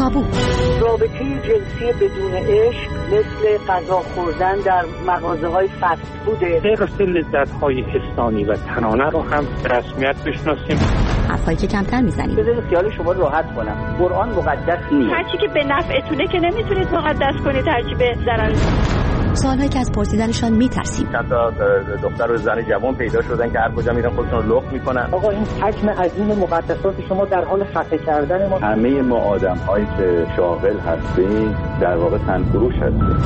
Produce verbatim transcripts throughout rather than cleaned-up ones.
تابو. رابطه جنسی بدون عشق مثل غذا خوردن در مغازه‌های فست فوده. غیر لذت‌های حسانی و تنانه رو هم به رسمیت بشناسیم. حرفایی که کمتر میزنیم. بذارید خیال شما راحت کنم. قرآن مقدس نیست. هرچی که به نفعتونه که نمیتونید مقدس کنید، هرچی به ضرر. سوالایی که از پرسیدنشان میترسیم. چند تا دختر و زن جوان پیدا شدن که هر کجا میرن خودشون رو لخت میکنن. آقا این حجم عظیم مقدسات شما در حال خفه کردن ما. همه ما آدم‌هایی که شاغل هستیم در واقع تنفروش هستیم.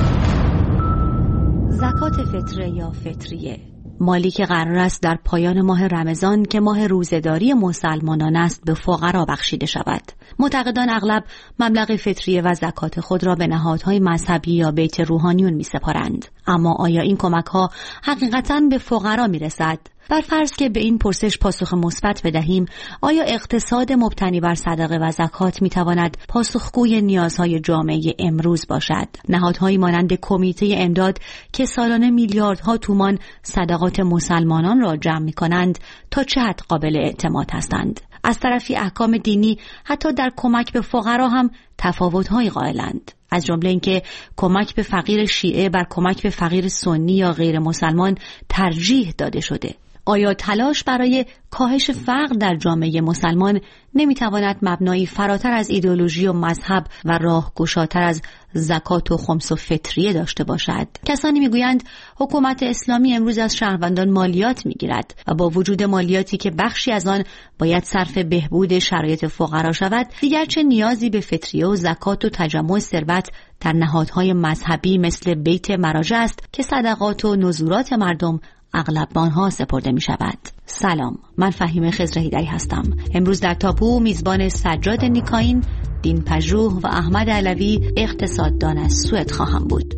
زکات فطره یا فطریه، مالی که قرار است در پایان ماه رمضان که ماه روزه‌داری مسلمانان است به فقرا بخشیده شود. معتقدان اغلب مبلغ فطریه و زکات خود را به نهادهای مذهبی یا بیت روحانیون می‌سپارند. اما آیا این کمک‌ها حقیقتاً به فقرا می‌رسد؟ بر فرض که به این پرسش پاسخ مثبت بدهیم، آیا اقتصاد مبتنی بر صدقه و زکات می‌تواند پاسخگوی نیازهای جامعه امروز باشد؟ نهادهایی مانند کمیته امداد که سالانه میلیاردها تومان صدقات مسلمانان را جمع می‌کنند، تا چه حد قابل اعتماد هستند؟ از طرفی احکام دینی حتی در کمک به فقرا هم تفاوت‌هایی قائلند. از جمله اینکه کمک به فقیر شیعه بر کمک به فقیر سنی یا غیر مسلمان ترجیح داده شده. آیا تلاش برای کاهش فقر در جامعه مسلمان نمیتواند مبنایی فراتر از ایدئولوژی و مذهب و راهگشاتر از زکات و خمس و فطریه داشته باشد؟ کسانی میگویند حکومت اسلامی امروز از شهروندان مالیات میگیرد و با وجود مالیاتی که بخشی از آن باید صرف بهبود شرایط فقرا شود، دیگر چه نیازی به فطریه و زکات و تجمع ثروت در نهادهای مذهبی مثل بیت مراجع است که صدقات و نذورات مردم اغلب به آنها سپرده می شود. سلام، من فهیمه خضر هیدری هستم. امروز در تابو میزبان سجاد نیکاین، دین پژوه و احمد علوی، اقتصاددان از سوئد خواهم بود.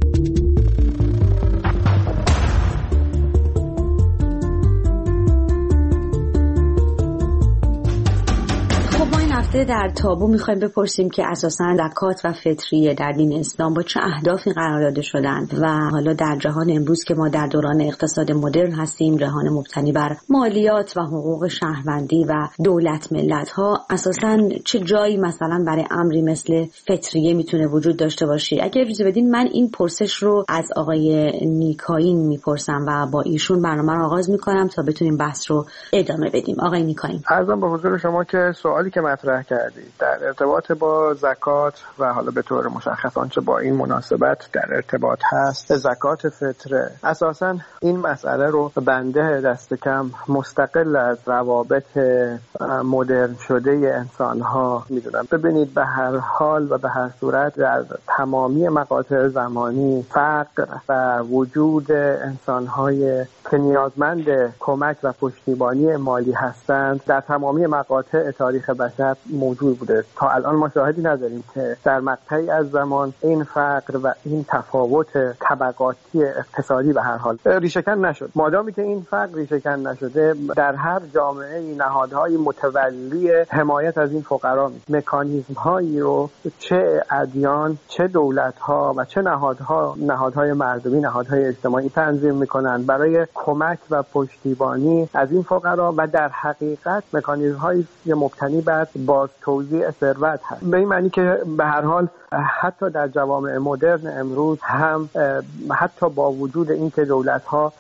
هفته در تابو میخوایم بپرسیم که اساساً زکات و فطریه در دین اسلام با چه اهدافی قرار داده شدند و حالا در جهان امروز که ما در دوران اقتصاد مدرن هستیم، جهان مبتنی بر مالیات و حقوق شهروندی و دولت ملت ها، اساساً چه جایی مثلا برای امری مثل فطریه میتونه وجود داشته باشه؟ اگر اجازه بدین من این پرسش رو از آقای نیکاین میپرسم و با ایشون برنامه رو آغاز میکنم تا بتونیم بحث رو ادامه بدیم. آقای نیکاین، عرضم به حضور شما که سوالی که مطرح کردید در ارتباط با زکات و حالا به طور مشخص آنچه با این مناسبت در ارتباط هست، زکات فطره، اساساً این مسئله رو بنده دست کم مستقل از روابط مدرن شده انسان‌ها میدونم. ببینید به هر حال و به هر صورت در تمامی مقاطع زمانی فقر و وجود انسان‌های که نیازمند کمک و پشتیبانی مالی هستند در تمامی مقاطع تاریخ بشر موجود بوده. تا الان ما شاهدی نداریم که در مقطعی از زمان این فقر و این تفاوت طبقاتی اقتصادی به هر حال ریشه‌کن نشد. مادامی که این فقر ریشه‌کن نشده، در هر جامعه نهادهای متولی حمایت از این فقرا مکانیزم‌هایی رو چه ادیان، چه دولت‌ها و چه نهادها، نهادهای مردمی، نهادهای اجتماعی تنظیم می‌کنند برای کمک و پشتیبانی از این فقرا و در حقیقت مکانیزم‌های مبتنی بر باز توزیع ثروت هست. به این معنی که به هر حال حتی در جوامع مدرن امروز هم حتی با وجود اینکه دولت‌ها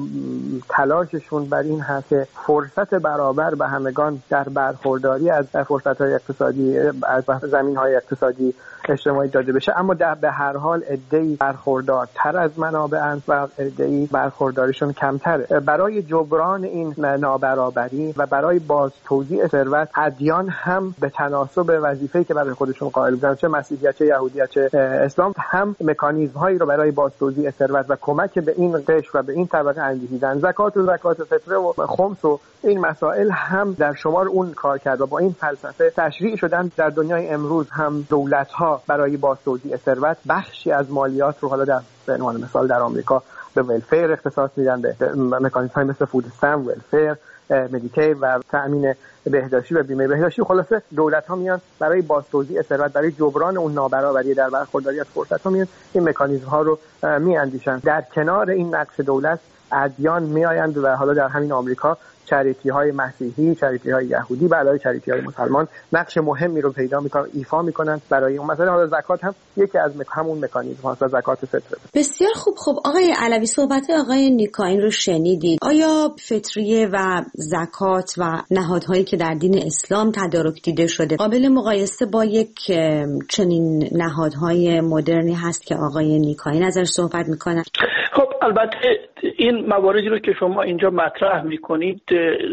تلاششون بر این هست که فرصت برابر به همگان در برخورداری از فرصت‌های اقتصادی، از زمین‌های اقتصادی اجتماعی داده بشه، اما در به هر حال عده‌ای برخوردارتر از منابع‌اند و عده‌ای برخورداریشون کمتره. برای جبران این نابرابری و برای باز توزیع ثروت، ادیان هم به تناسب وظیفه‌ای که برای خودشون قائل بودن، چه مسیحیت، چه یهودیت، چه اسلام، هم مکانیزم‌هایی رو برای باز توزیع ثروت و کمک به این قشر و به این طبقه اندیشیدن. زکات و زکات فطره و خمس و این مسائل هم در شمار اون کار کرد و با این فلسفه تشریع شدن. در دنیای امروز هم دولت‌ها برای باز توزیع ثروت بخشی از مالیات رو حالا در به عنوان مثال در آمریکا به ولفیر اختصاص میدن، به مکانیزم‌های مثل فود استمپ، ولفیر مدیکیر و تأمین بهداشتی و بیمه بهداشتی. خلاصه دولت‌ها میان برای بازتوزیع ثروت، برای جبران اون نابرابری در برخورداری از فرصت‌ها میان این مکانیزم‌ها رو می‌اندیشن. در کنار این نقش دولت ادیان میآیند و حالا در همین آمریکا چریتی‌های مسیحی، چریتی‌های یهودی و علاوه چریتی‌های مسلمان نقش مهمی رو پیدا می‌کنن، ایفا می‌کنن برای اون مسئله. حالا زکات هم یکی از مک... همون مکانیزم‌هاست، زکات فطر. بسیار خوب. خب آقای علوی، صحبت آقای نیکاین رو شنیدید. آیا فطریه و زکات و نهادهایی که در دین اسلام تدارک دیده شده قابل مقایسه با یک چنین نهادهای مدرنی هست که آقای نیکاین ازش صحبت می‌کنن؟ خب البته این مواردی رو که شما اینجا مطرح میکنید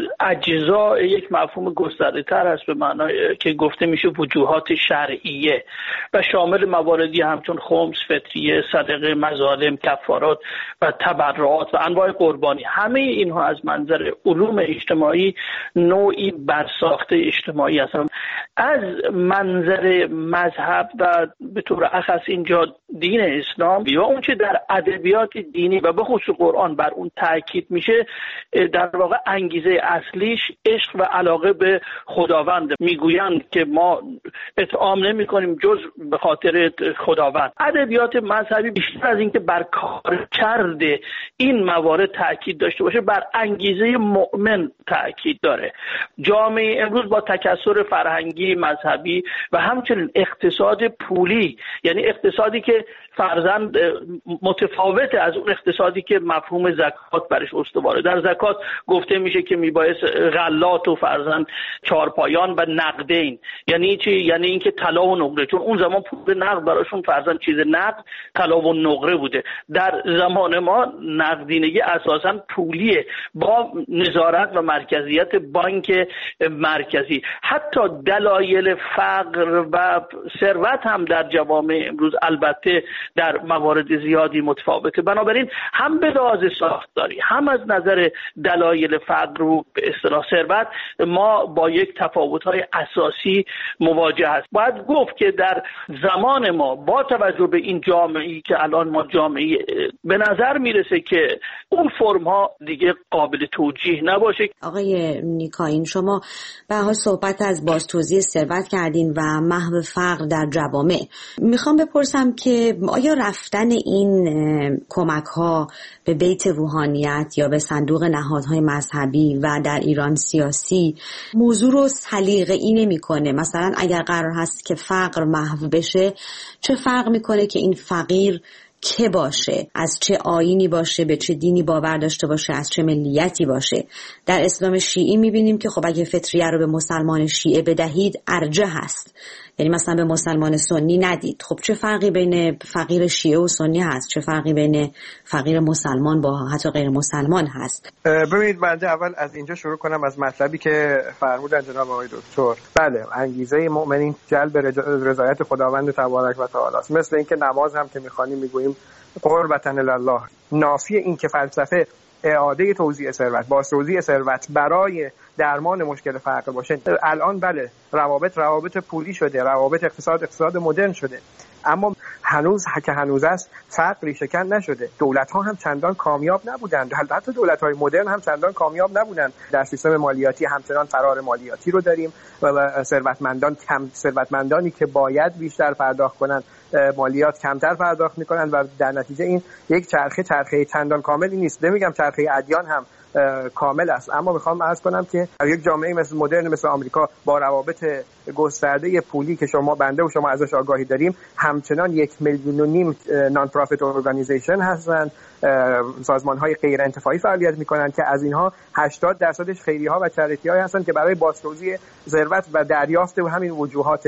اجزای یک مفهوم گسترده‌تر هست، به معنای که گفته میشه وجوهات شرعیه و شامل مواردی همچون خمس، فطریه، صدقه، مظالم، کفارات و تبرعات و انواع قربانی. همه اینها از منظر علوم اجتماعی نوعی برساخته اجتماعی هستند. از منظر مذهب و به طور اخص اینجا دین اسلام یا اون چه در ادبیات دینی و به خصوص قرآن بر اون تاکید میشه، در واقع انگیزه اصلیش عشق و علاقه به خداوند. میگویند که ما اطعام نمی کنیم جز به خاطر خداوند. ادبیات مذهبی بیشتر از اینکه بر کار کرده این موارد تاکید داشته باشه، بر انگیزه مؤمن تاکید داره. جامعه امروز با تکثر فرهنگی، مذهبی و همچنین اقتصاد پولی، یعنی اقتصادی که فرزند متفاوت از اون اقتصادی که مفهوم زکات برش استواره. در زکات گفته میشه که میبایست غلات و فرزند چارپایان و نقدین. یعنی چی؟ یعنی اینکه طلا و نقره، چون اون زمان پول نقد براشون فرزند چیز نقد طلا و نقره بوده. در زمان ما نقدینگی اساسا پولیه با نظارت و مرکزیت بانک مرکزی. حتی دلایل فقر و ثروت هم در جوامع امروز البته در موارد زیادی متفاوته. بنابراین هم به لحاظ ساختاری هم از نظر دلایل فقر و به اصطلاح ثروت ما با یک تفاوت‌های اساسی مواجه هست. باید گفت که در زمان ما با توجه به این جامعه‌ای که الان ما جامعه به نظر میرسه که اون فرم‌ها دیگه قابل توجیه نباشه. آقای نیکاین، شما به هر صحبت از بازتوزیع ثروت کردین و محو فقر در جوامع. میخوام بپرسم که آیا رفتن این کمک‌ها به بیت روحانیت یا به صندوق نهادهای مذهبی و در ایران سیاسی موضوع رو سلیقه‌ای نمی‌کنه؟ مثلا اگر قرار هست که فقر محو بشه، چه فرق می‌کنه که این فقیر که باشه، از چه آیینی باشه، به چه دینی باور داشته باشه، از چه ملیتی باشه؟ در اسلام شیعی می‌بینیم که خب اگه فطریه رو به مسلمان شیعه بدهید ارجح هست، یعنی مثلا به مسلمان سنی ندید. خب چه فرقی بین فقیر شیعه و سنی هست؟ چه فرقی بین فقیر مسلمان با حتی غیر مسلمان هست؟ ببینید، بنده اول از اینجا شروع کنم، از مطلبی که فرمودن جناب آقای دکتر. بله، انگیزه مؤمنین جلب رضایت خداوند تبارک و تعالی است. مثل اینکه نماز هم که می‌خوانیم میگوییم قربة الله. نافی این که فلسفه اعاده توزیع ثروت، بازتوزیع ثروت برای درمان مشکل فقر باشه. الان بله، روابط روابط پولی شده، روابط اقتصاد اقتصاد مدرن شده، اما هنوز که هنوز است فقری شکن نشده. دولت ها هم چندان کامیاب نبودند، حتی دولت های مدرن هم چندان کامیاب نبودند. در سیستم مالیاتی همچنان فرار مالیاتی رو داریم و ثروتمندان کم ثروتمندانی که باید بیشتر پرداخت کنند مالیات کمتر پرداخت میکنند و در نتیجه این یک چرخه چرخه چندان کاملی نیست. نمیگم چرخه ادیان هم کامل است، اما میخوام عرض کنم که یک جامعه مثل مدرن مثل آمریکا با روابط گسترده پولی که شما بنده و شما ازش آگاهی داریم، همچنان یک میلیون و نیم نان پروفیت ارگانیزیشن هستند، سازمان‌های غیر انتفاعی فعالیت می‌کنند که از اینها هشتاد درصدش خیریه‌ها و چریتی‌ها هستند که برای بازتوزیع ثروت و دریافت همین وجوهات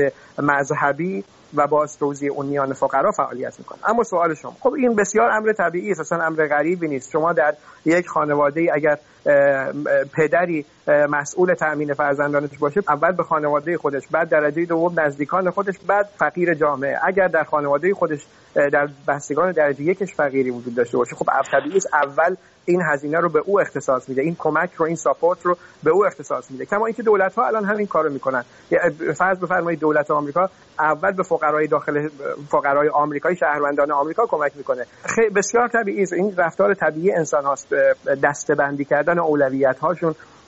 مذهبی و بازتوزیع اون میان فقرا فعالیت میکنن. اما سوال شما، خب این بسیار امر طبیعی است، اصلا امر غریبی نیست. شما در یک خانواده‌ای اگر پدری مسئول تأمین فرزندانش باشه، اول به خانواده خودش، بعد درجه دوم نزدیکان خودش، بعد فقیر جامعه. اگر در خانواده خودش در بستگان درجه یکش فقیری وجود داشته باشه، خب طبیعی است اول این هزینه رو به او اختصاص میده، این کمک رو، این ساپورت رو به او اختصاص میده. کما اینکه دولت ها الان همین کارو میکنن. فرض بفرمایید دولت آمریکا اول به فقرای داخل فقرای آمریکایی، شهروندان آمریکا کمک میکنه. خیلی بسیار طبیعی است، این رفتار طبیعی انسان هاست، دسته‌بندی کردن اولویت هاشون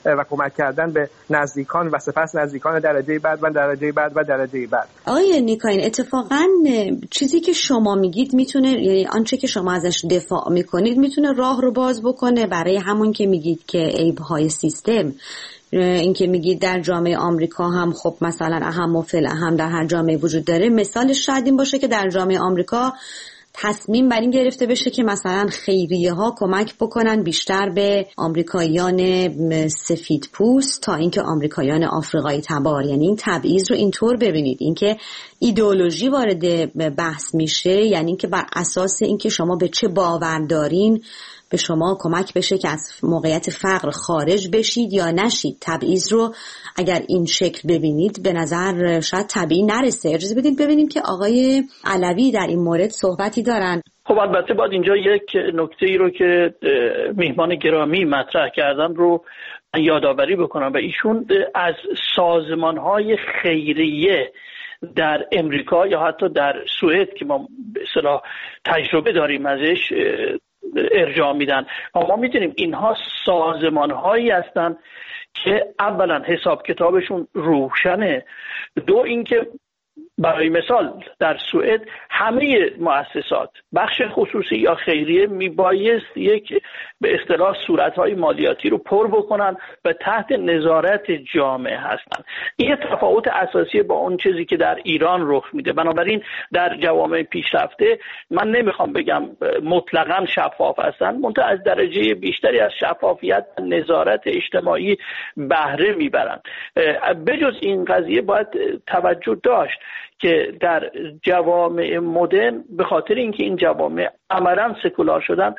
و کمک کردن به نزدیکان و سپس نزدیکان درجه بعد و درجه بعد و درجه بعد. آقای نیکاین، اتفاقا چیزی که شما میگید میتونه، یعنی آنچه که شما ازش دفاع میکنید میتونه راه رو باز بکنه برای همون که میگید که عیب‌های سیستم، این که میگید در جامعه آمریکا هم خب مثلا اهم و فالاهم در هر جامعه وجود داره. مثالش شاید این باشه که در جامعه آمریکا تصمیم بر این گرفته بشه که مثلا خیریه ها کمک بکنن بیشتر به آمریکاییان سفید پوست تا اینکه آمریکاییان آفریقایی تبار. یعنی این تبعیض رو اینطور ببینید، اینکه ایدئولوژی وارد بحث میشه، یعنی اینکه بر اساس اینکه شما به چه باور دارین به شما کمک بشه که از موقعیت فقر خارج بشید یا نشید. تبعیض رو اگر این شکل ببینید به نظر شاید طبیعی نرسه. اجازه بدید ببینیم که آقای علوی در این مورد صحبتی دارن. خب البته باید اینجا یک نکته ای رو که میهمان گرامی مطرح کردن رو یادآوری بکنم و ایشون از سازمان‌های خیریه در امریکا یا حتی در سوئد که ما به اصطلاح تجربه داریم ازش ارجاع میدن. ما میدونیم اینها سازمان‌هایی هستن که اولا حساب کتابشون روشنه، دو اینکه برای مثال در سوئد همه مؤسسات بخش خصوصی یا خیریه میبایست یک به اصطلاح صورت‌های مالیاتی رو پر بکنن و تحت نظارت جامعه هستن. این تفاوت اساسی با اون چیزی که در ایران رخ میده. بنابراین در جوامع پیشرفته من نمیخوام بگم مطلقاً شفاف هستن، منتها از درجه بیشتری از شفافیت و نظارت اجتماعی بهره میبرن. بجز این قضیه باید توجه داشت که در جوامع مدرن به خاطر اینکه این جوامع عملاً سکولار شدن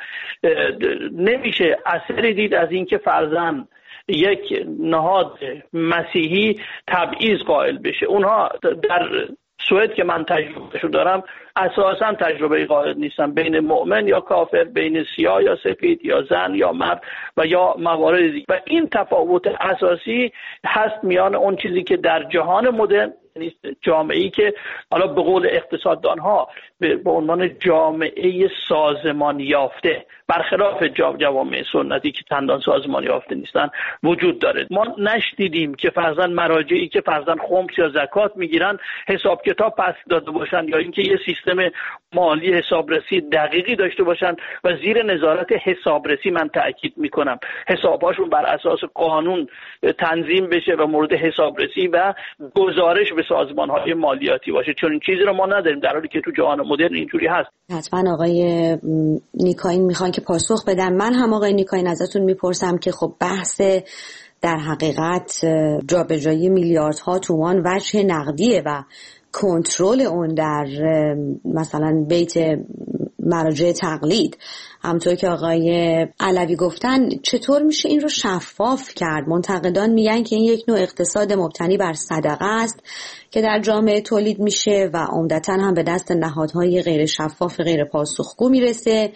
نمیشه اثری دید از اینکه فرضاً یک نهاد مسیحی تبعیض قائل بشه. اونها در سوئد که من تجربهشو دارم اساساً تجربه قائل نیستن بین مؤمن یا کافر، بین سیاه یا سفید یا زن یا مرد و یا موارد دیگه. و این تفاوت اساسی هست میان اون چیزی که در جهان مدرن نیست، جامعه‌ای که حالا به قول اقتصاددان‌ها به عنوان جامعه سازمان یافته برخلاف جوامع سنتی که چندان سازمان یافته نیستن وجود داره. ما نشنیدیم که فرضاً مراجعی که فرضاً خمس یا زکات میگیرن حساب کتاب پس داده باشن یا اینکه یه سیستم مالی حسابرسی دقیقی داشته باشن و زیر نظارت حسابرسی، من تأکید میکنم حسابهاشون بر اساس قانون تنظیم بشه و مورد حسابرسی و گزارش به سازمان‌های مالیاتی باشه، چون این چیزی رو ما نداریم در حالی که تو جهان مدرن اینجوری هست. حتما آقای نیکاین میخوان که پاسخ بدن. من هم آقای نیکاین ازتون میپرسم که خب بحث در حقیقت جابجایی میلیاردها تومان وجه نقدیه و کنترل اون در مثلا بیت مراجع تقلید، همونطور که آقای علوی گفتن، چطور میشه این رو شفاف کرد؟ منتقدان میگن که این یک نوع اقتصاد مبتنی بر صدقه است که در جامعه تولید میشه و عمدتاً هم به دست نهادهای غیر شفاف غیر پاسخگو میرسه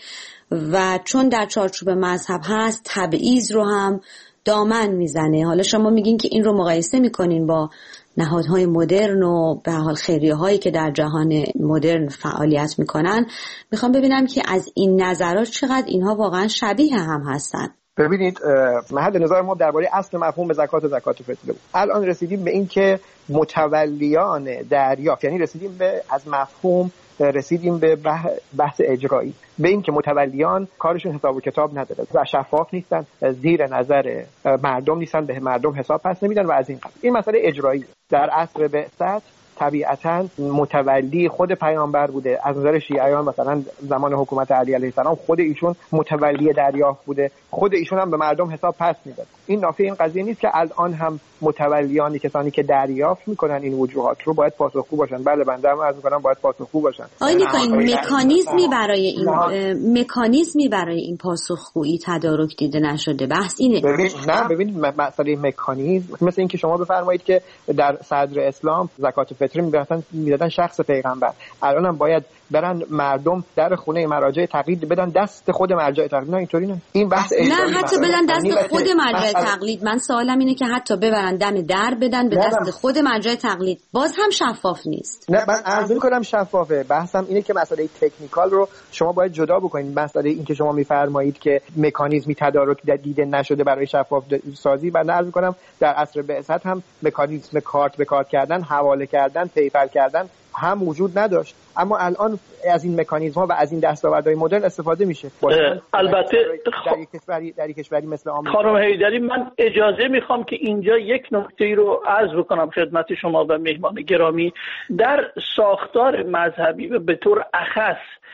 و چون در چارچوب مذهب هست تبعیض رو هم دامن میزنه. حالا شما میگین که این رو مقایسه میکنین با نهادهای مدرن و به حال خیریه هایی که در جهان مدرن فعالیت میکنن. میخوام ببینم که از این نظرات چقدر اینها واقعا شبیه هم هستن. ببینید محل نظر ما درباره اصل مفهوم زکات و زکات فطره بود. الان رسیدیم به این که متولیان دریافت، یعنی رسیدیم به از مفهوم رسیدیم به بحث اجرایی، به این که متولیان کارشون حساب و کتاب نداره و شفاف نیستن، زیر نظر مردم نیستن، به مردم حساب پس نمیدن و از این قبیل. این مسئله اجرایی در عصر بعثت طبیعتاً متولی خود پیامبر بوده. از نظر شیعیان مثلا زمان حکومت علی علیه السلام خود ایشون متولی دریافت بوده، خود ایشون هم به مردم حساب پس میداد. این نافی این قضیه نیست که الان هم متولیانی کسانی که دریافت میکنن این وجوهات رو باید پاسخگو باشن. بله بنده هم عرض میکنم باید پاسخگو باشن. آیا این مکانیزمی برای این مکانیزمی برای این پاسخگویی تدارک دیده نشده؟ بحث اینه. ببین نه ببینید مسئله مکانیزم مثل اینکه شما بفرمایید که در صدر اسلام زکات فطر فطری می‌بردن میدادن شخص پیغمبر. الان هم باید برن مردم در خونه مراجع تقلید بدن دست خود مرجع تقلید. نه اینطوری نه. این بحث نه حتی بدن دست خود مرجع تقلید. من سوالم اینه که حتی ببرن دم در بدن به دست خود مرجع تقلید، باز هم شفاف نیست. نه من عرض می‌کنم شفافه. بحثم اینه که مسئله تکنیکال رو شما باید جدا بکنید. مسئله این که شما می‌فرمایید که مکانیزمی تدارک دیده نشده برای شفاف سازی، من عرض می‌کنم در عصر بعثت هم مکانیزم کارت به کارت کردن، حواله کردن، پیپر کردن هم وجود نداشت، اما الان از این مکانیزم‌ها و از این دستاوردهای مدرن استفاده میشه. البته در یک کشوری در یک کشوری مثل آمریکا. خانم حیدری، من اجازه میخوام که اینجا یک نکته رو عرض بکنم خدمت شما و مهمان گرامی. در ساختار مذهبی و به طور اخص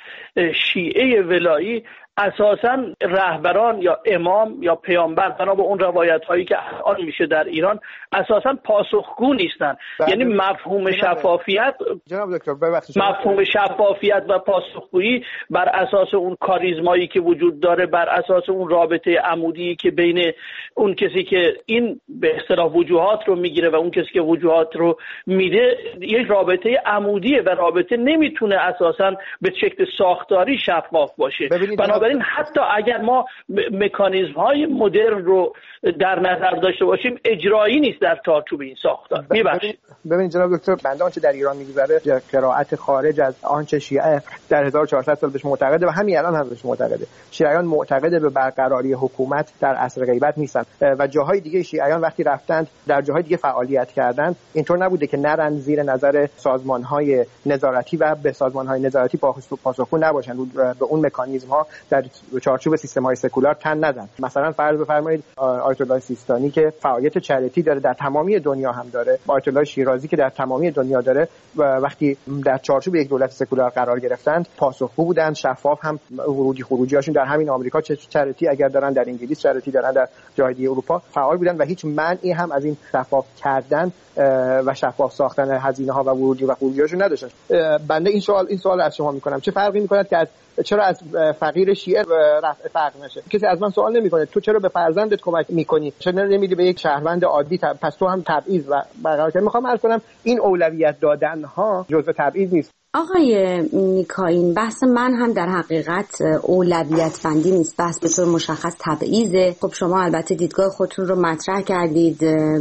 شیعه ولایی اساساً رهبران یا امام یا پیامبر بنا به اون روایت هایی که الان میشه در ایران اساساً پاسخگو نیستن. یعنی مفهوم شفافیت جناب دکتر ببخشید مفهوم شفافیت و پاسخگویی بر اساس اون کاریزمایی که وجود داره، بر اساس اون رابطه عمودی که بین اون کسی که این به اصطلاح وجوهات رو میگیره و اون کسی که وجوهات رو میده، یک رابطه عمودیه و رابطه نمیتونه اساساً به شکل ساختاری شفاف باشه. بنابراین حتی اگر ما مکانیزم های مدرن رو در نظر داشته باشیم، اجرایی نیست در چارچوب این ساختار. میبخشید. ببینید جناب دکتر، بنده آنچه در ایران میگذره قرائت خارج از آنچه شیعه در هزار و چهارصد سال بهش معتقده و همین الان هم بهش معتقده. شیعیان معتقد به برقراری حکومت در عصر غیبت نیستن و جاهای دیگه شیعیان وقتی رفتند در جاهای دیگه فعالیت کردند، اینطور نبوده که نرن زیر نظر سازمان‌های نظارتی و به سازمان‌های نظارتی پاسخگو نباشند، به اون مکانیزم‌ها در چارچوب سیستم‌های سکولار تن ندن. مثلا فرض بفرمایید آیت الله سیستانی که فعالیت چریتی داره در تمامی دنیا هم داره، آیت الله شیرازی که در تمامی دنیا داره، و وقتی در چارچوب یک دولت سکولار قرار گرفتند پاسخگو بودن، شفاف هم ورودی خروجی‌هاشون در همین آمریکا چه چریتی اگر دارن، در انگلیس چریتی دارن، در جای دیگه اروپا فعال بودن و هیچ منعی هم از این شفاف کردن و شفاف ساختن هزینه‌ها و ورودی و خروجی‌هاشون نداشتن. بنده این سوال این سوال از شما می‌کنم، چه فرقی می‌کنه که از چرا از فقیر شیعه رفع فرق نشه؟ کسی از من سوال نمی‌کنه تو چرا به فرزندت کمک می‌کنی، چرا نمی‌دی به یک شهروند عادی؟ پس تو هم تبعیض و برقرار کردن. می‌خوام عرض کنم این اولویت دادن‌ها جزء تبعیض نیست. آقای نیکاین، بحث من هم در حقیقت اولویت بندی نیست، بحث به طور مشخص تبعیضه. خب شما البته دیدگاه خودتون رو مطرح کردید.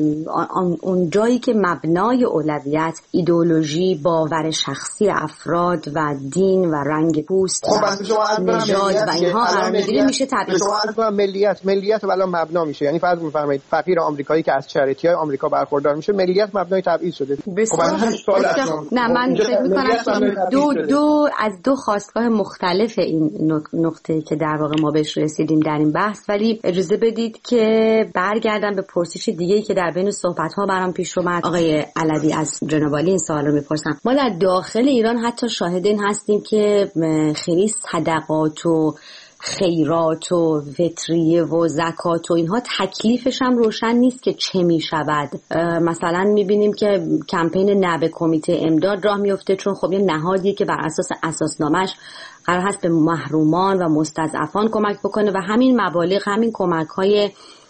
اون جایی که مبنای اولویت ایدئولوژی، باور شخصی افراد و دین و رنگ پوست خب و نژاد و اینها قرار میگیره میشه تبعیض. شما ملیت ملیت والا مبنا میشه. یعنی فرض می‌فرمایید فقیر آمریکایی که از چریتی‌های آمریکا برخوردار میشه، ملیت مبنای تبعیض شده. خب نه من فکر می‌کنم دو دو از دو خواستگاه مختلف این نقطه‌ای که در واقع ما بهش رسیدیم در این بحث، ولی اجازه بدید که برگردم به پرسش دیگه‌ای که در بین صحبت‌ها برام پیش اومد. آقای علوی از جناب عالی این سوال رو می‌پرسم. ما در داخل ایران حتی شاهد این هستیم که خیلی صدقات و خیرات و فطریه و زکات و اینها تکلیفش هم روشن نیست که چه می شود. مثلا می بینیم که کمپین نه به کمیته امداد راه میفته، چون خب یه نهادیه که بر اساس اساسنامه‌اش قرار هست به محرومان و مستضعفان کمک بکنه و همین مبالغ، همین کمک‌های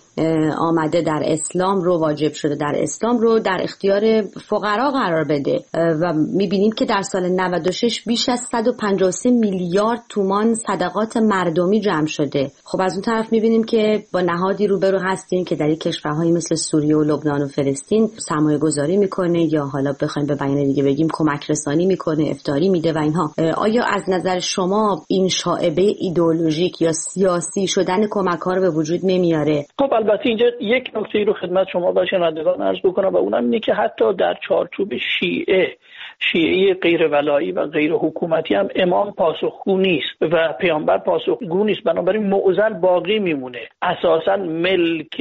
آمده در اسلام رو، واجب شده در اسلام رو در اختیار فقرا قرار بده و میبینیم که در سال نود و شش بیش از صد و پنجاه و سه میلیارد تومان صدقات مردمی جمع شده. خب از اون طرف میبینیم که با نهادی روبرو هستیم که در یک کشورهایی مثل سوریه و لبنان و فلسطین سرمایه گذاری میکنه، یا حالا بخوایم به بیان دیگه بگیم کمک رسانی میکنه، افطاری میده و اینها. آیا از نظر شما این شائبه ایدئولوژیک یا سیاسی شدن کمک ها رو به وجود نمیاره؟ خب البته اینجا یک نکته رو خدمت شما و شنوندگان عرض بکنم و اونم اینه که حتی در چارچوب شیعه شیعه غیر ولایی و غیر حکومتی هم امام پاسخگو نیست و پیامبر پاسخگو نیست. بنابراین معضل باقی میمونه. اساساً ملک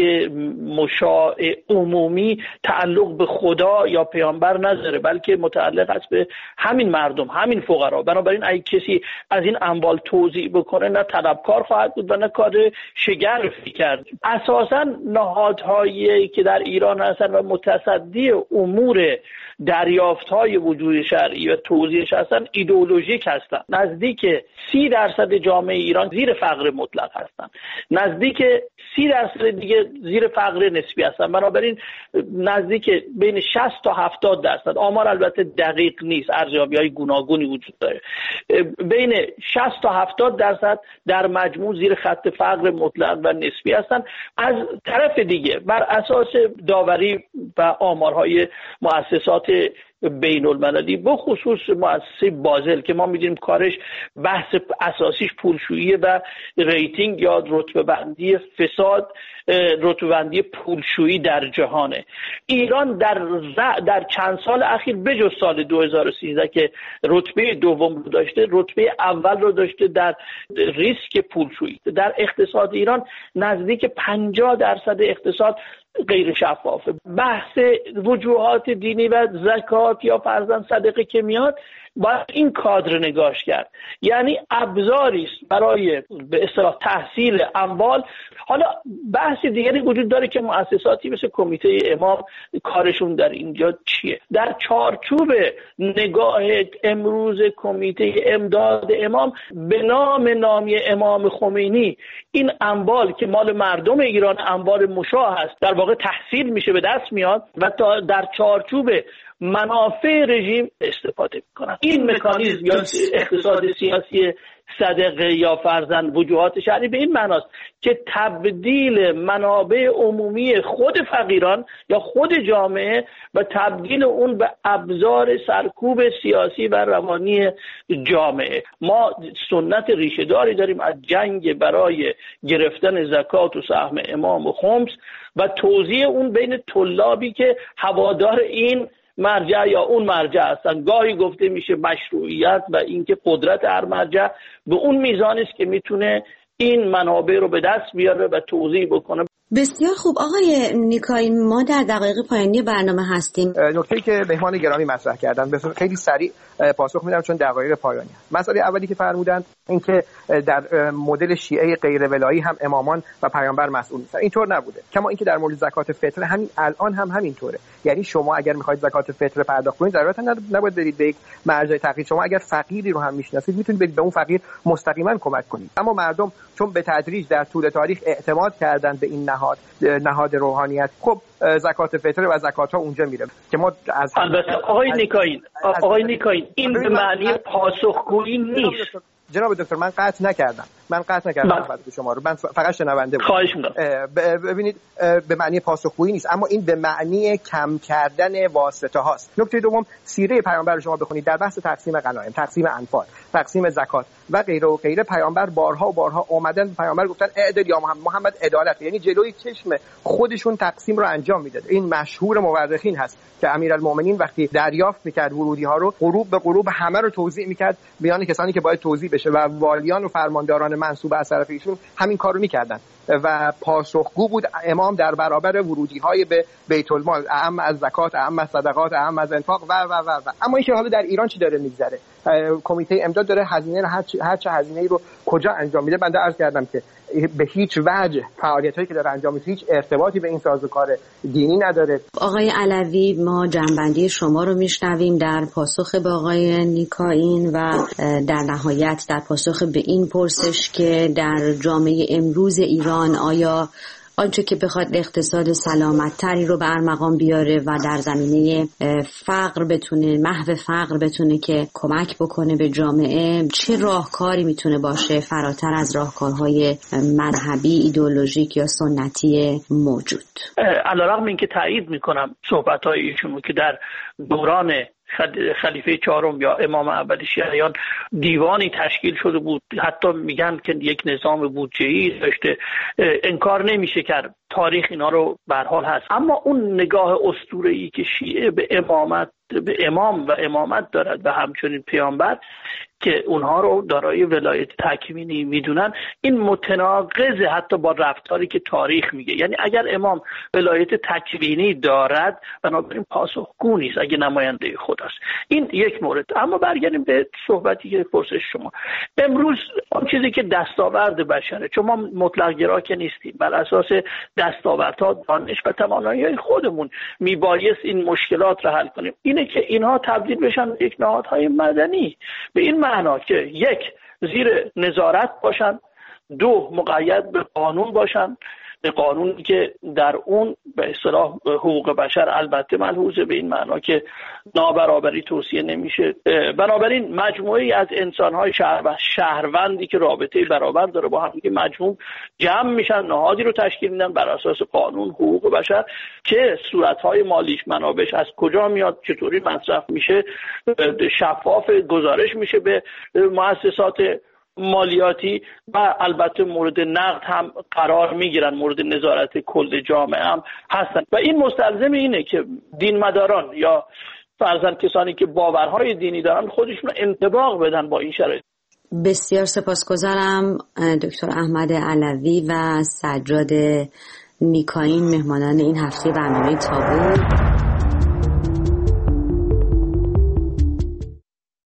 مشاع عمومی تعلق به خدا یا پیامبر نداره، بلکه متعلق است به همین مردم، همین فقرا. بنابراین اگه کسی از این اموال توزیع بکنه، نه طلبکار خواهد بود و نه کار شگرفی کرد. اساساً نهادهایی که در ایران هستن و متصدی امور دریافت‌های وجود موضوع شرعی و توضیحش هستن ایدئولوژیک هستن. نزدیک سی درصد جامعه ایران زیر فقر مطلق هستن، نزدیک سی درصد دیگه زیر فقر نسبی هستن. بنابراین نزدیک بین شصت تا هفتاد درصد، آمار البته دقیق نیست، ارزیابی‌های گوناگونی وجود داره، بین شصت تا هفتاد درصد در مجموع زیر خط فقر مطلق و نسبی هستن. از طرف دیگه بر اساس داوری و آمارهای مؤسسات بین المللی به خصوص مؤسسه بازل که ما می‌دونیم کارش بحث اساسیش پولشویی و ریتینگ یا رتبه بندی فساد، رتبه بندی پولشویی در جهانه، ایران در در چند سال اخیر بجز سال دو هزار و سیزده که رتبه دوم رو داشته، رتبه اول رو داشته در ریسک پولشویی. در اقتصاد ایران نزدیک پنجاه درصد اقتصاد غیر شفافه. بحث وجوهات دینی و زکات یا فرضاً صدقه که میاد باید این کادر نگاش کرد، یعنی ابزاری است برای به اصطلاح تحصیل اموال. حالا بحث دیگری وجود داره که مؤسساتی مثل کمیته امام کارشون در اینجا چیه. در چارچوب نگاه امروز کمیته امداد امام به نام نامی امام خمینی این اموال که مال مردم ایران اموال مشاع است در واقع تحصیل میشه، به دست میاد و تا در چارچوب منافع رژیم استفاده میکنن. این مکانیزم یا اقتصاد سیاسی صدقه یا فرضاً وجوهات شرعی به این معناست که تبدیل منابع عمومی خود فقیران یا خود جامعه و تبدیل اون به ابزار سرکوب سیاسی و روانی جامعه. ما سنت ریشه داری داریم از جنگ برای گرفتن زکات و سهم امام و خمس و توزیع اون بین طلابی که هوادار این مرجع یا اون مرجع هستن. گاهی گفته میشه مشروعیت و اینکه قدرت هر مرجع به اون میزانی است که میتونه این منابع رو به دست بیاره و توزیع بکنه. بسیار خوب آقای نیکایی، ما در دقایق پایانی برنامه هستیم. نکته‌ای که مهمان گرامی مطرح کردن به صورت خیلی سریع پاسخ میدم چون دقایق پایانی هست. مسئله اولی که فرمودن اینکه در مدل شیعه غیر ولایی هم امامان و پیامبر مسئول نیستن. اینطور نبوده. کما اینکه در مورد زکات فطر همین الان هم همینطوره. یعنی شما اگر میخواید زکات فطر پرداخت کنید ضرورت نباید برید به یک مرجع تقلید. شما اگر فقیری رو هم میشناسید میتونید برید به اون فقیر مستقیما کمک کنید. اما مردم چون به تدریج در طول تاریخ اعتماد کردن به این نهاد نهاد روحانیت، خب زکات فطر و زکات ها اونجا میره که ما از البته آقای نیکایی آقای نیکایی این به معنی پاسخگویی نیست. جناب دکتر من قطع نکردم من قطع نکردم خدمت شما رو، من فقط شنونده بودم. خواهش می‌کنم. ببینید به معنی پاسخگویی نیست، اما این به معنی کم کردن واسطه هاست. نکته دوم، سیره پیامبر رو شما بخونید در بحث تقسیم غنایم، تقسیم انفال، تقسیم زکات و غیره و غیره، پیامبر بارها و بارها اومدن پیامبر گفتن اعدل یا محمد, محمد عدالت، یعنی جلوی چشم خودشون تقسیم رو انجام میداد. این مشهور مورخین هست که امیرالمومنین وقتی دریافت میکرد ورودی ها رو غروب به غروب همه رو توزیع میکرد میان کسانی که باید توزیع بشه و والیان و فرمانداران منصوب از طرف ایشون همین کارو میکردن و پاسخگو بود امام در برابر ورودی‌های به بیت المال، اعم از زکات، اعم از صدقات، اعم از انفاق و و و و اما اینکه حالا در ایران چی داره میگذره، کمیته امداد داره هزینه رو هر چه هزینه‌ای رو کجا انجام میده. بنده عرض کردم که به هیچ وجه فعالیتایی که داره انجام میده هیچ ارتباطی به این سازوکار دینی نداره. آقای علوی، ما جنبندی شما رو میشنویم در پاسخ به آقای نیکاین و در نهایت در پاسخ به این پرسش که در جامعه امروز ایران آیا آنچه که بخواد اقتصاد سلامت‌تری رو به ارمغان بیاره و در زمینه فقر بتونه، محو فقر بتونه که کمک بکنه به جامعه، چه راهکاری میتونه باشه فراتر از راهکارهای مذهبی، ایدئولوژیک یا سنتی موجود؟ علیرغم اینکه تایید میکنم صحبت‌های ایشونو که در دوران خلیفه چهارم یا امام اول شیعیان دیوانی تشکیل شده بود، حتی میگن که یک نظام بودجه‌ای داشته، انکار نمیشه کرد، تاریخ اینا رو به هر حال هست. اما اون نگاه اسطوره‌ای که شیعه به امامت به امام و امامت دارد و همچنین پیامبر که اونها رو دارای ولایت تکوینی میدونن، این متناقض حتی با رفتاری که تاریخ میگه. یعنی اگر امام ولایت تکوینی دارد بنابراین پاسخگو نیست اگه نماینده خداست. این یک مورد. اما برگردیم به صحبتی که پرسش شما. امروز اون چیزی که دستاورد بشره، چون ما مطلق گرا که نیستیم، بر اساس دستاوردها، دانش و توانایی خودمون میبایست این مشکلات رو حل کنیم، اینه که اینها تبدیل بشن به یک نهادهای مدنی، به این معنا که یک، زیر نظارت باشن، دو، مقید به قانون باشن، به قانونی که در اون به اصطلاح حقوق بشر البته ملحوظه، به این معنا که نابرابری توصیه نمیشه. بنابراین مجموعه‌ای از انسان‌های شهر شهروندی که رابطه برابر داره با هم دیگه مجموع جمع میشن، نهادی رو تشکیل میدن بر اساس قانون حقوق بشر که صورت‌های مالیش، منابعش از کجا میاد، چطوری مصرف میشه، شفاف گزارش میشه به مؤسسات مالیاتی و البته مورد نقد هم قرار میگیرن، مورد نظارت کل جامعه هم هستن. و این مستلزم اینه که دینمداران یا فرضاً کسانی که باورهای دینی دارن خودشون انطباق بدن با این شرایط. بسیار سپاسگزارم دکتر احمد علوی و سجاد نیکاین، مهمانان این هفته برنامه تابو.